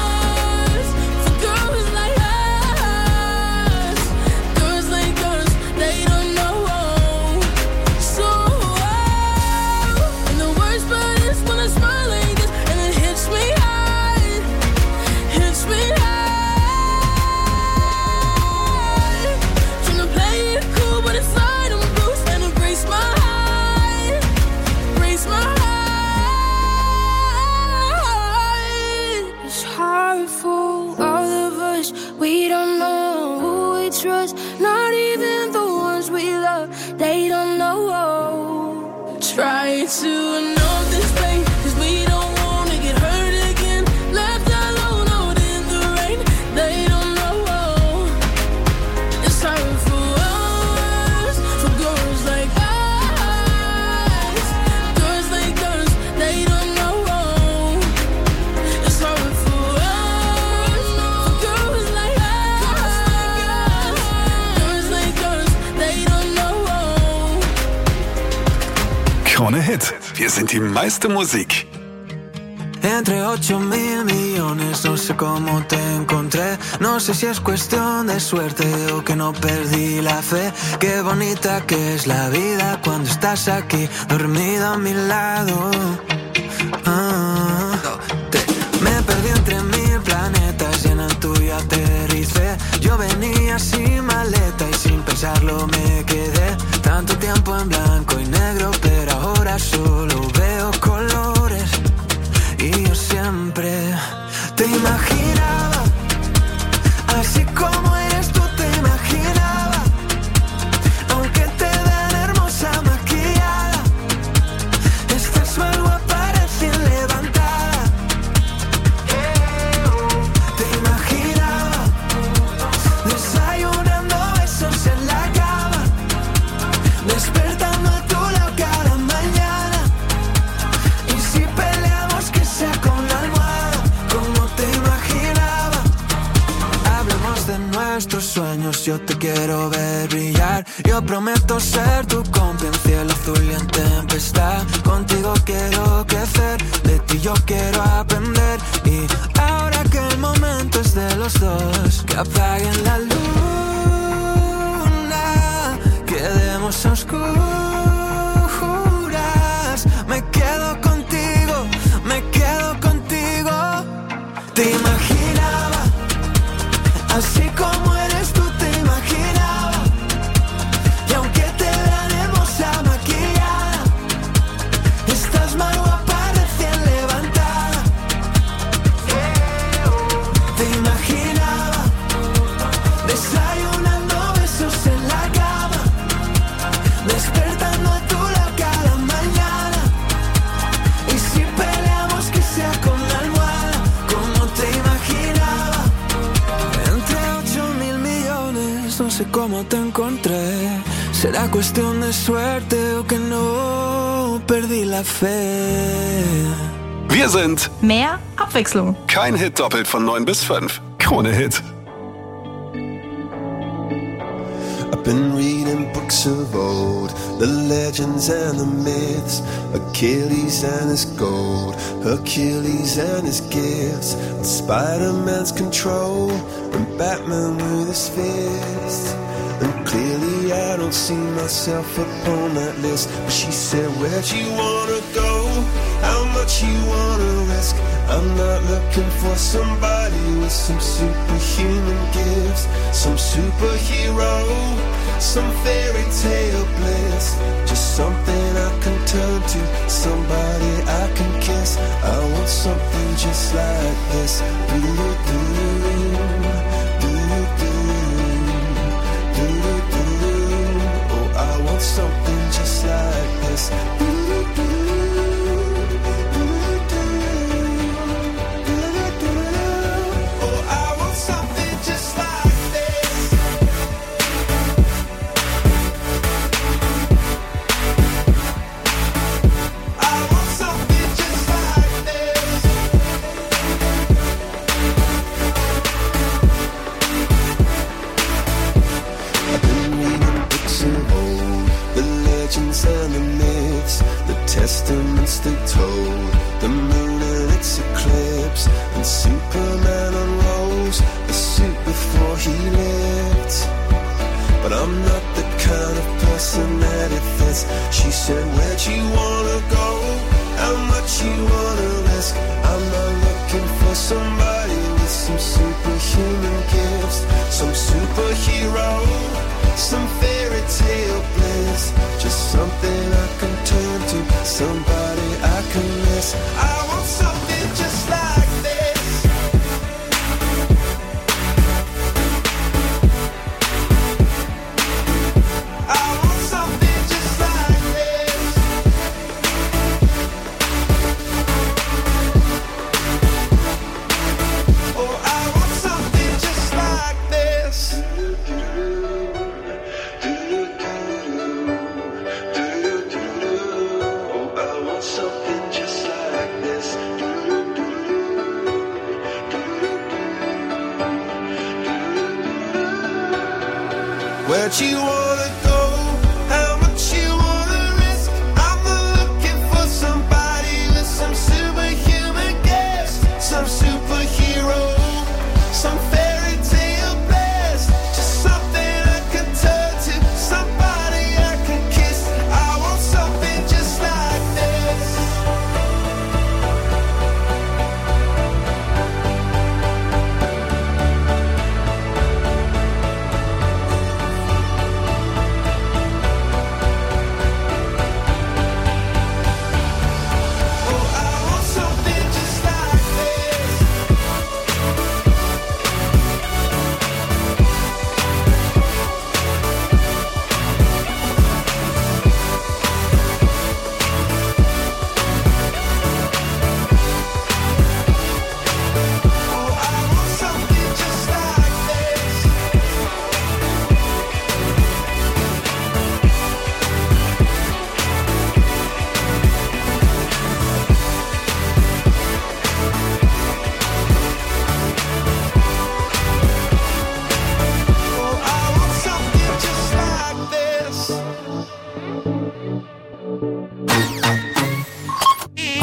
Krone Hit. Wir sind die meiste Musik. Entre 8.000 millones, no sé cómo te encontré. No sé si es cuestión de suerte o que no perdí la fe. Qué bonita que es la vida cuando estás aquí, dormida a mi lado. Me perdí entre 1000 planetas y en el tuyo aterricé. Yo venía sin maleta y sin pensarlo me quedé. Tanto tiempo en blanco y negro, pero ahora solo veo colores. Y yo siempre te imaginaba, así como eres tú te imaginaba. Aunque te vean hermosa maquillada, estás más guapa recién levantada. Te imaginaba desayunando besos en la cama, despertando a tu lado cada mañana. Y si peleamos que sea con la almohada, como te imaginaba. Hablemos de nuestros sueños, yo te quiero ver brillar. Yo prometo ser tu cómplice en cielo azul y en tempestad. Contigo quiero crecer, de ti yo quiero aprender. Y ahora que el momento es de los dos, que apaguen la luna, quedemos a oscuras. Me quedo contigo, me quedo contigo. Te imaginaba, así como eres tú te imaginaba. Y aunque te vean hermosa maquillada, estás más guapa recién levantada. Te imaginaba desayunando besos en la cama, despertando a tu lado cada mañana. Y si peleamos que sea con la almohada, como te imaginaba. Entre 8.000 millones, no sé cómo te encontré. Será cuestión de suerte o que no perdí la fe. Wir sind Mehr Abwechslung. kein Hit doppelt von 9 bis 5. Krone Hit. I've been reading books of old, the legends and the myths, Achilles and his gold, Hercules and his gifts, and Spider-Man's control, and Batman with his fist. And clearly I don't see myself upon that list. But she said, where'd you wanna go? How much you wanna risk? I'm not looking for somebody with some superhuman gifts, some superhero, some fairy tale bliss. Just something I can turn to, somebody I can kiss. I want something just like this. Oh, I want something just like this. Oh, I want something just like this. I want something just like this. I've been reading books of old, the legends and the myths, the testaments they told, the moon and its eclipse, and Superman unrolls the suit before he lived. But I'm not the kind of person that it fits. She said, where'd you wanna go? How much you wanna risk? I'm not looking for somebody with some superhuman gifts, some superhero, some fairy tale bliss. Just something I can turn to, somebody I can miss. I want something just like this. I want something just like this. Oh, I want something just like this. Oh, I want something just like this. Where'd you wanna go? How much you wanna risk? I'm not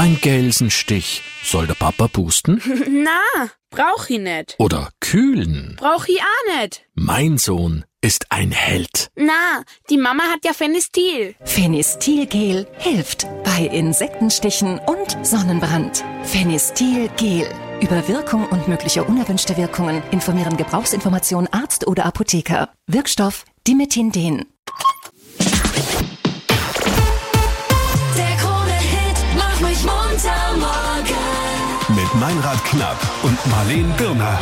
Ein Gelsenstich. Soll der Papa pusten? Na, brauch ich nicht. Oder kühlen? Brauch ich auch nicht. Mein Sohn ist ein Held. Na, die Mama hat ja Fenistil. Fenistil-Gel hilft bei Insektenstichen und Sonnenbrand. Fenistil-Gel. Über Wirkung und mögliche unerwünschte Wirkungen informieren Gebrauchsinformation Arzt oder Apotheker. Wirkstoff Dimetindin. Der Krone-Hit macht mich munter morgen. Mit Meinrad Knapp und Marleen Birner.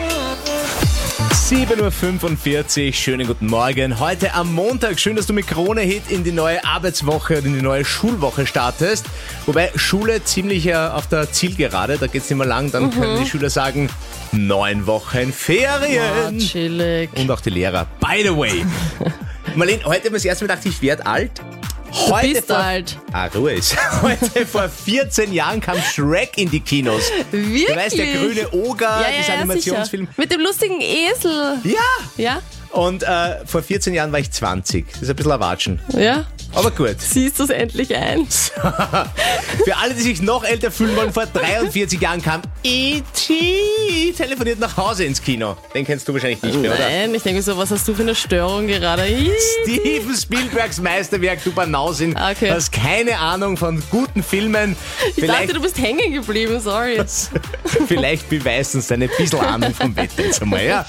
7.45 Uhr, schönen guten Morgen. Heute am Montag, schön, dass du mit Krone-Hit in die neue Arbeitswoche und in die neue Schulwoche startest. Wobei Schule ziemlich auf der Zielgerade, da geht's nicht mehr lang, dann können die Schüler sagen, 9 Wochen Ferien. Oh, chillig. Und auch die Lehrer. By the way. Marleen, heute haben wir das erste Mal gedacht, ich werde alt. Du bist alt. Ruhe ist. Heute vor 14 Jahren kam Shrek in die Kinos. Wirklich? Du weißt, der grüne Oger, dieser Animationsfilm. Sicher. Mit dem lustigen Esel. Ja. Und vor 14 Jahren war ich 20. Das ist ein bisschen erwatschen. Ja. Aber gut. Siehst du es endlich ein? Für alle, die sich noch älter fühlen wollen, vor 43 Jahren kam E.T. telefoniert nach Hause ins Kino. Den kennst du wahrscheinlich nicht mehr, oder? Nein, ich denke so, was hast du für eine Störung gerade? Steven Spielbergs Meisterwerk, du Banausin. Okay. Hast keine Ahnung von guten Filmen. Ich dachte, du bist hängen geblieben, sorry. Vielleicht beweist uns deine bisschen Ahnung vom Wetter jetzt einmal, ja?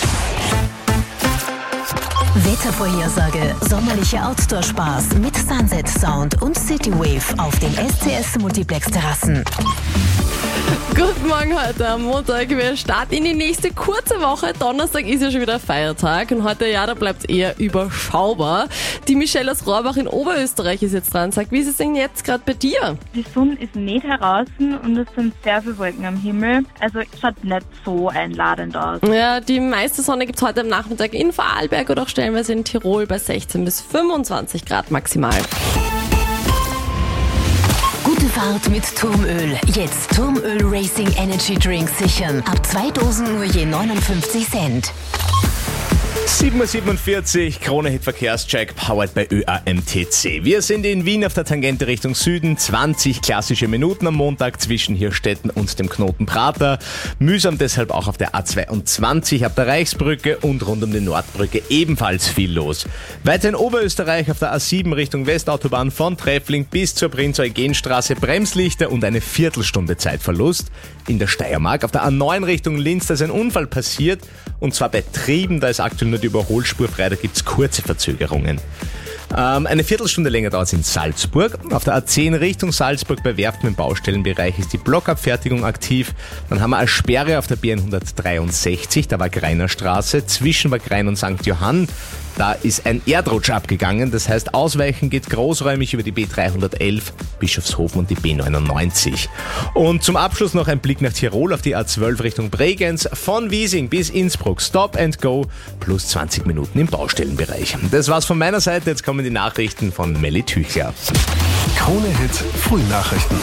Wettervorhersage. Sommerlicher Outdoor-Spaß mit Sunset Sound und Citywave auf den SCS Multiplex Terrassen. Guten Morgen heute am Montag. Wir starten in die nächste kurze Woche. Donnerstag ist ja schon wieder Feiertag und heute, ja, da bleibt es eher überschaubar. Die Michelle aus Rohrbach in Oberösterreich ist jetzt dran. Sag, wie ist es denn jetzt gerade bei dir? Die Sonne ist nicht heraus und es sind sehr viele Wolken am Himmel. Also es schaut nicht so einladend aus. Ja, die meiste Sonne gibt es heute am Nachmittag in Vorarlberg oder auch stellenweise in Tirol bei 16 bis 25 Grad maximal. Gute Fahrt mit Turmöl. Jetzt Turmöl Racing Energy Drink sichern. Ab 2 Dosen nur je 59 Cent. 7.47 Uhr, Krone-Hit Verkehrscheck, powered bei ÖAMTC. Wir sind in Wien auf der Tangente Richtung Süden, 20 klassische Minuten am Montag zwischen Hirstetten und dem Knoten Prater. Mühsam deshalb auch auf der A22 ab der Reichsbrücke und rund um die Nordbrücke ebenfalls viel los. Weiter in Oberösterreich auf der A7 Richtung Westautobahn von Treffling bis zur Prinz-Eugen-Straße Bremslichter und eine Viertelstunde Zeitverlust. In der Steiermark auf der A9 Richtung Linz, da ist ein Unfall passiert und zwar bei Trieben, da ist aktuell nur die Überholspur frei, da gibt es kurze Verzögerungen. Eine Viertelstunde länger dauert es in Salzburg. Auf der A10 Richtung Salzburg bei Werften im Baustellenbereich ist die Blockabfertigung aktiv. Dann haben wir eine Sperre auf der B163, da war Greiner Straße, zwischen Grein und St. Johann. Da ist ein Erdrutsch abgegangen, das heißt ausweichen geht großräumig über die B311, Bischofshofen und die B99. Und zum Abschluss noch ein Blick nach Tirol auf die A12 Richtung Bregenz, von Wiesing bis Innsbruck, Stop and Go, plus 20 Minuten im Baustellenbereich. Das war's von meiner Seite, jetzt kommen die Nachrichten von Melly Tüchler. Krone-Hit Frühnachrichten.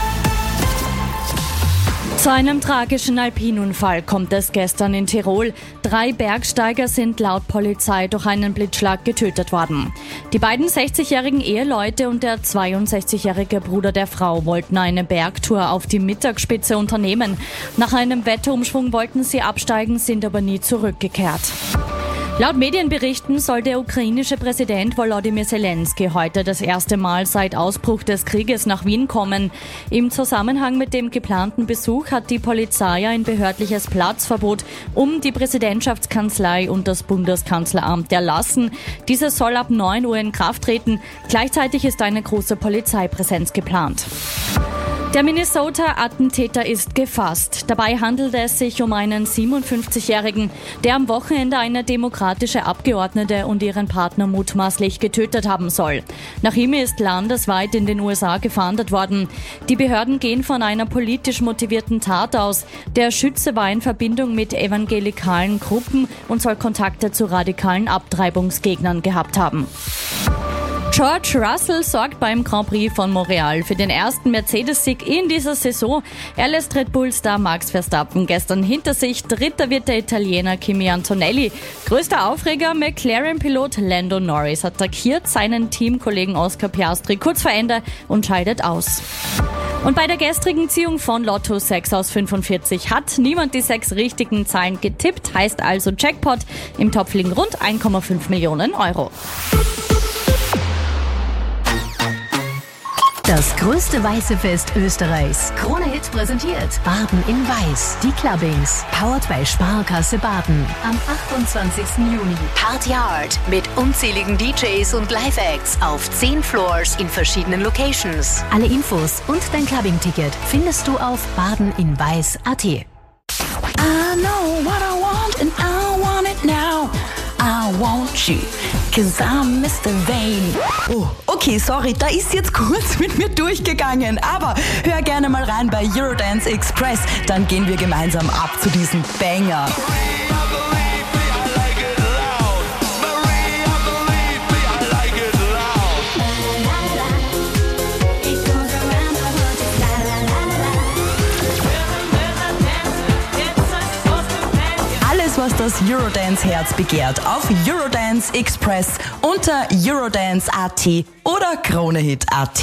Zu einem tragischen Alpinunfall kommt es gestern in Tirol. 3 Bergsteiger sind laut Polizei durch einen Blitzschlag getötet worden. Die beiden 60-jährigen Eheleute und der 62-jährige Bruder der Frau wollten eine Bergtour auf die Mittagsspitze unternehmen. Nach einem Wetterumschwung wollten sie absteigen, sind aber nie zurückgekehrt. Laut Medienberichten soll der ukrainische Präsident Volodymyr Zelensky heute das erste Mal seit Ausbruch des Krieges nach Wien kommen. Im Zusammenhang mit dem geplanten Besuch hat die Polizei ein behördliches Platzverbot um die Präsidentschaftskanzlei und das Bundeskanzleramt erlassen. Dieses soll ab 9 Uhr in Kraft treten. Gleichzeitig ist eine große Polizeipräsenz geplant. Der Minnesota-Attentäter ist gefasst. Dabei handelt es sich um einen 57-Jährigen, der am Wochenende eine demokratische Abgeordnete und ihren Partner mutmaßlich getötet haben soll. Nach ihm ist landesweit in den USA gefahndet worden. Die Behörden gehen von einer politisch motivierten Tat aus. Der Schütze war in Verbindung mit evangelikalen Gruppen und soll Kontakte zu radikalen Abtreibungsgegnern gehabt haben. George Russell sorgt beim Grand Prix von Montreal für den ersten Mercedes-Sieg in dieser Saison. Er lässt Red Bull-Star Max Verstappen gestern hinter sich. Dritter wird der Italiener Kimi Antonelli. Größter Aufreger, McLaren-Pilot Lando Norris attackiert seinen Teamkollegen Oscar Piastri kurz vor Ende und scheidet aus. Und bei der gestrigen Ziehung von Lotto 6 aus 45 hat niemand die 6 richtigen Zahlen getippt, heißt also Jackpot. Im Topf liegen rund 1,5 Millionen Euro. Das größte weiße Fest Österreichs. Krone Hit präsentiert Baden in Weiß. Die Clubbings. Powered by Sparkasse Baden. Am 28. Juni. Party Hard mit unzähligen DJs und Live-Acts auf 10 Floors in verschiedenen Locations. Alle Infos und dein Clubbing-Ticket findest du auf badeninweiß.at. I know what I want and I want it now. I want you, 'cause I'm Mr. Vain. Oh, okay, sorry, da ist jetzt kurz mit mir durchgegangen, aber hör gerne mal rein bei Eurodance Express, dann gehen wir gemeinsam ab zu diesem Banger. Was das Eurodance-Herz begehrt, auf Eurodance Express unter Eurodance.at oder KroneHit.at.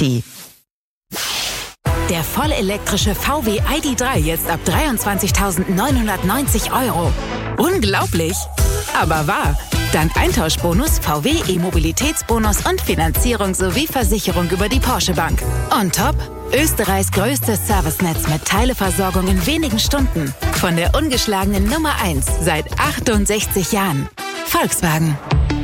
Der vollelektrische VW ID.3 jetzt ab 23.990 €. Unglaublich, aber wahr. Dank Eintauschbonus, VW E-Mobilitätsbonus und Finanzierung sowie Versicherung über die Porsche Bank. On top, Österreichs größtes Servicenetz mit Teileversorgung in wenigen Stunden. Von der ungeschlagenen Nummer 1 seit 68 Jahren. Volkswagen.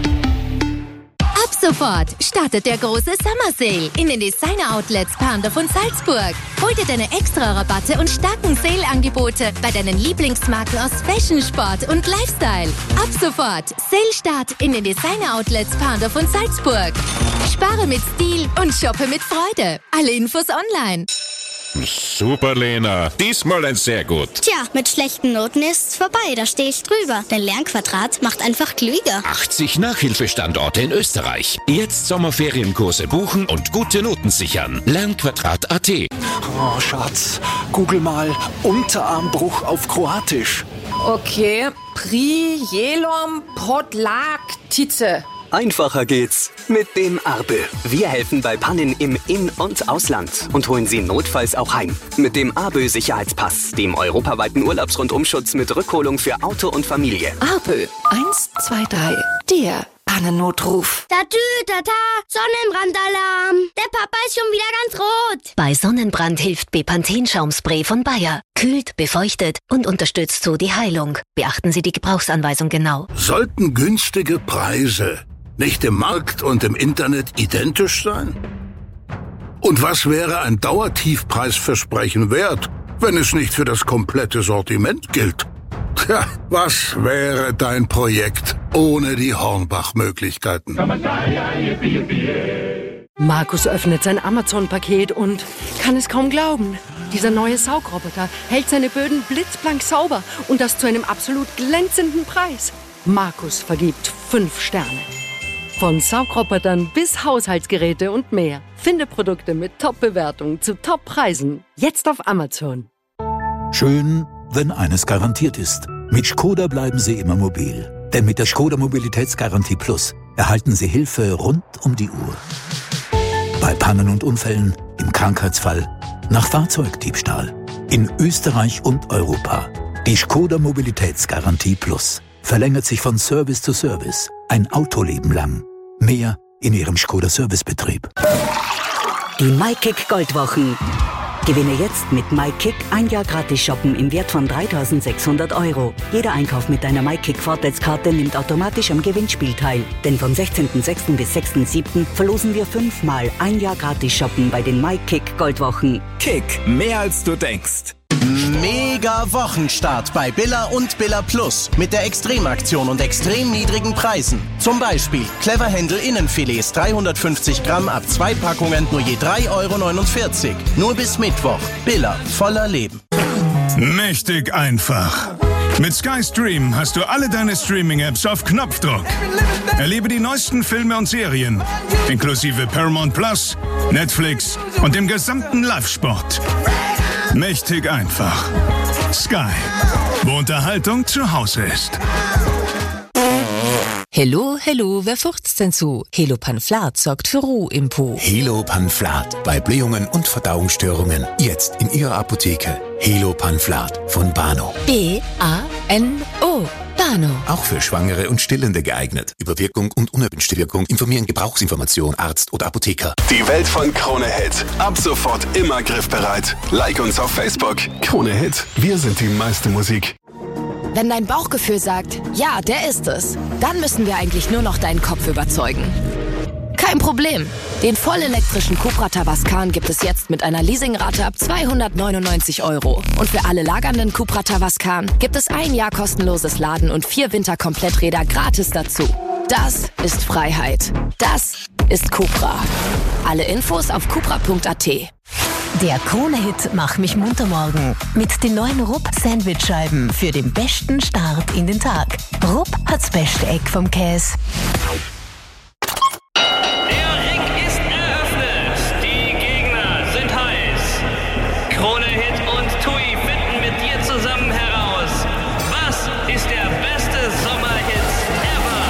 Ab sofort startet der große Summer Sale in den Designer-Outlets Pandorf und Salzburg. Hol dir deine Extra-Rabatte und starken Sale-Angebote bei deinen Lieblingsmarken aus Fashion, Sport und Lifestyle. Ab sofort Sale-Start in den Designer-Outlets Pandorf und Salzburg. Spare mit Stil und shoppe mit Freude. Alle Infos online. Super, Lena. Diesmal ein sehr gut. Tja, mit schlechten Noten ist's vorbei, da stehe ich drüber. Denn Lernquadrat macht einfach klüger. 80 Nachhilfestandorte in Österreich. Jetzt Sommerferienkurse buchen und gute Noten sichern. Lernquadrat.at. Oh, Schatz, google mal Unterarmbruch auf Kroatisch. Okay, Prijelom Podlaktice. Einfacher geht's mit dem Arbe. Wir helfen bei Pannen im In- und Ausland und holen Sie notfalls auch heim. Mit dem Arbe-Sicherheitspass, dem europaweiten Urlaubsrundumschutz mit Rückholung für Auto und Familie. Arbe 123, der Pannennotruf. Tatü, tata, Sonnenbrandalarm. Der Papa ist schon wieder ganz rot. Bei Sonnenbrand hilft Bepanthen-Schaumspray von Bayer. Kühlt, befeuchtet und unterstützt so die Heilung. Beachten Sie die Gebrauchsanweisung genau. Sollten günstige Preise nicht im Markt und im Internet identisch sein? Und was wäre ein Dauertiefpreisversprechen wert, wenn es nicht für das komplette Sortiment gilt? Tja, was wäre dein Projekt ohne die Hornbach-Möglichkeiten? Markus öffnet sein Amazon-Paket und kann es kaum glauben. Dieser neue Saugroboter hält seine Böden blitzblank sauber und das zu einem absolut glänzenden Preis. Markus vergibt 5 Sterne. Von Saugrobotern bis Haushaltsgeräte und mehr. Finde Produkte mit Top-Bewertungen zu Top-Preisen. Jetzt auf Amazon. Schön, wenn eines garantiert ist. Mit Škoda bleiben Sie immer mobil. Denn mit der Škoda Mobilitätsgarantie Plus erhalten Sie Hilfe rund um die Uhr. Bei Pannen und Unfällen, im Krankheitsfall, nach Fahrzeugdiebstahl. In Österreich und Europa. Die Škoda Mobilitätsgarantie Plus verlängert sich von Service zu Service. Ein Autoleben lang. Mehr in Ihrem Škoda Servicebetrieb. Die MyKick Goldwochen. Gewinne jetzt mit MyKick ein Jahr gratis shoppen im Wert von 3.600 €. Jeder Einkauf mit einer MyKick Vorteilskarte nimmt automatisch am Gewinnspiel teil. Denn vom 16.06. bis 6.07. verlosen wir 5-mal ein Jahr gratis shoppen bei den MyKick Goldwochen. Kick, mehr als du denkst. Mega Wochenstart bei Billa und Billa Plus mit der Extremaktion und extrem niedrigen Preisen. Zum Beispiel Clever Händel Innenfilets 350 Gramm ab 2 Packungen nur je 3,49 €. Nur bis Mittwoch. Billa, voller Leben. Mächtig einfach. Mit Sky Stream hast du alle deine Streaming-Apps auf Knopfdruck. Erlebe die neuesten Filme und Serien, inklusive Paramount Plus, Netflix und dem gesamten Live-Sport. Mächtig einfach. Sky, wo Unterhaltung zu Hause ist. Hello, hello, wer furcht's denn so? Helo Panflat sorgt für Ruhe im Po. Helo Panflat bei Blähungen und Verdauungsstörungen. Jetzt in Ihrer Apotheke. Helo Panflat von Bano. B-A-N-O. Bano. Auch für Schwangere und Stillende geeignet. Über Wirkung und unerwünschte Wirkung informieren Gebrauchsinformation Arzt oder Apotheker. Die Welt von Krone Hit. Ab sofort immer griffbereit. Like uns auf Facebook. Krone Hit. Wir sind die meiste Musik. Wenn dein Bauchgefühl sagt, ja, der ist es, dann müssen wir eigentlich nur noch deinen Kopf überzeugen. Kein Problem. Den vollelektrischen Cupra Tavascan gibt es jetzt mit einer Leasingrate ab 299 €. Und für alle lagernden Cupra Tavascan gibt es 1 Jahr kostenloses Laden und 4 Winterkompletträder gratis dazu. Das ist Freiheit. Das ist Cupra. Alle Infos auf cupra.at. Der Krone-Hit Mach mich munter morgen mit den neuen Rupp-Sandwich-Scheiben für den besten Start in den Tag. Rupp hat's beste Eck vom Käse. Der Ring ist eröffnet. Die Gegner sind heiß. Krone-Hit und TUI finden mit dir zusammen heraus, was ist der beste Sommerhit ever.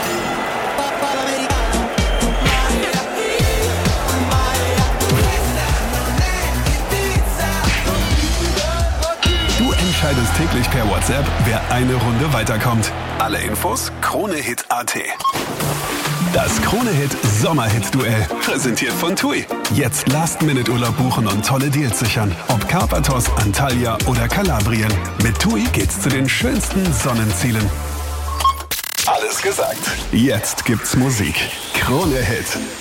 Du entscheidest täglich per WhatsApp, wer eine Runde weiterkommt. Alle Infos KroneHit.at. Das Krone-Hit Sommerhit-Duell, präsentiert von TUI. Jetzt Last-Minute-Urlaub buchen und tolle Deals sichern. Ob Karpathos, Antalya oder Kalabrien. Mit TUI geht's zu den schönsten Sonnenzielen. Alles gesagt. Jetzt gibt's Musik. Krone-Hit.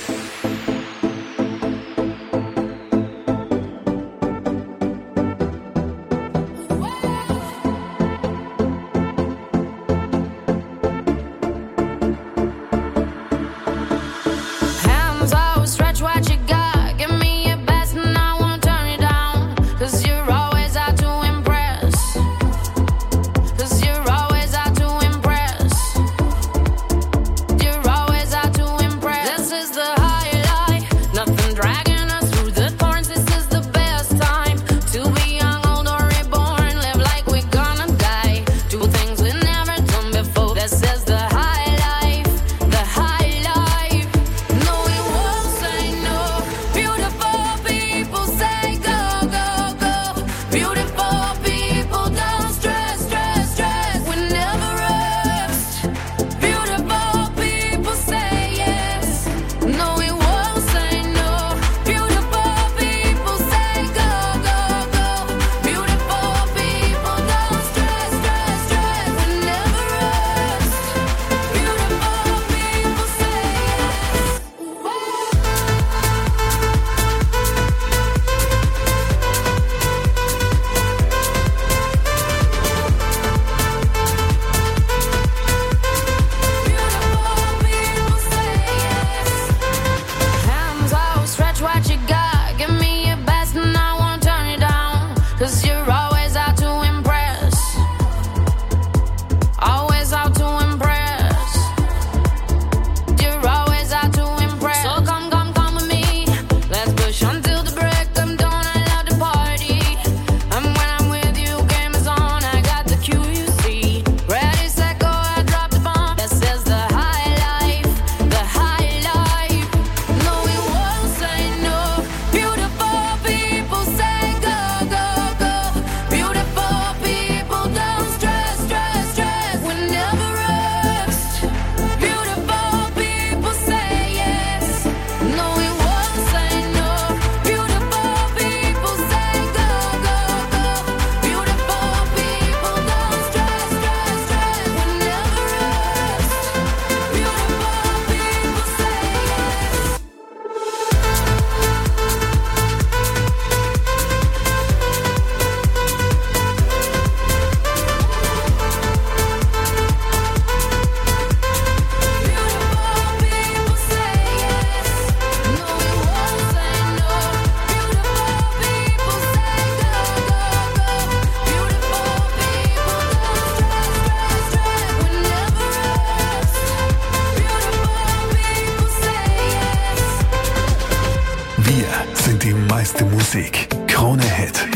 Die meiste Musik. Krone-Hit.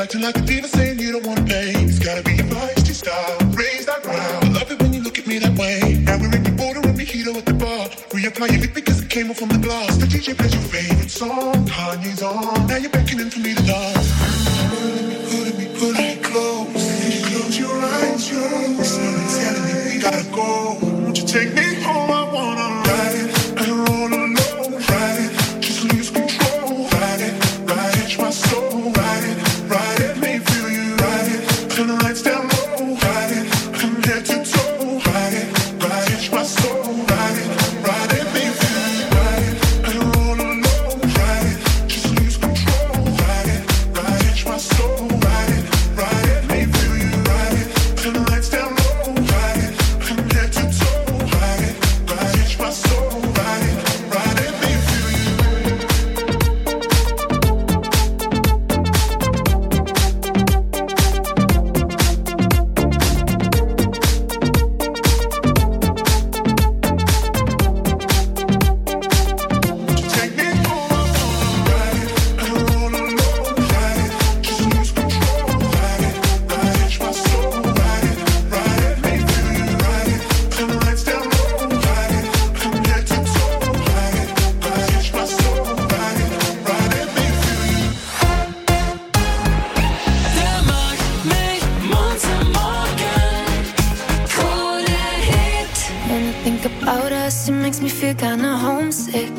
acting like a diva saying you don't wanna pay. It's gotta be your feisty style, raise that ground. I love it when you look at me that way. Now we're in your border and mojito at the bar. Reapply your lip because it came off from the glass. The DJ plays your favorite song, Kanye's on. Now you're beckoning for me to dance. Put me close. Close your eyes, someone's telling me we gotta go. Won't you take me home? I wanna ride it and roll alone. Ride it, just lose control. Ride it, catch my soul. Ride it, let me feel you. Ride it, turn the lights down low. Ride it, from head to toe. Ride it, catch my soul. Ride it, let me feel you. Ride it and roll alone. Ride it, just lose control. Ride it, catch my soul. Ride it, let me feel you. Ride it, turn the lights down low. Ride it, from head to toe. Ride it, catch my soul. Ride it, let me feel you. When I think about us, it makes me feel kinda homesick.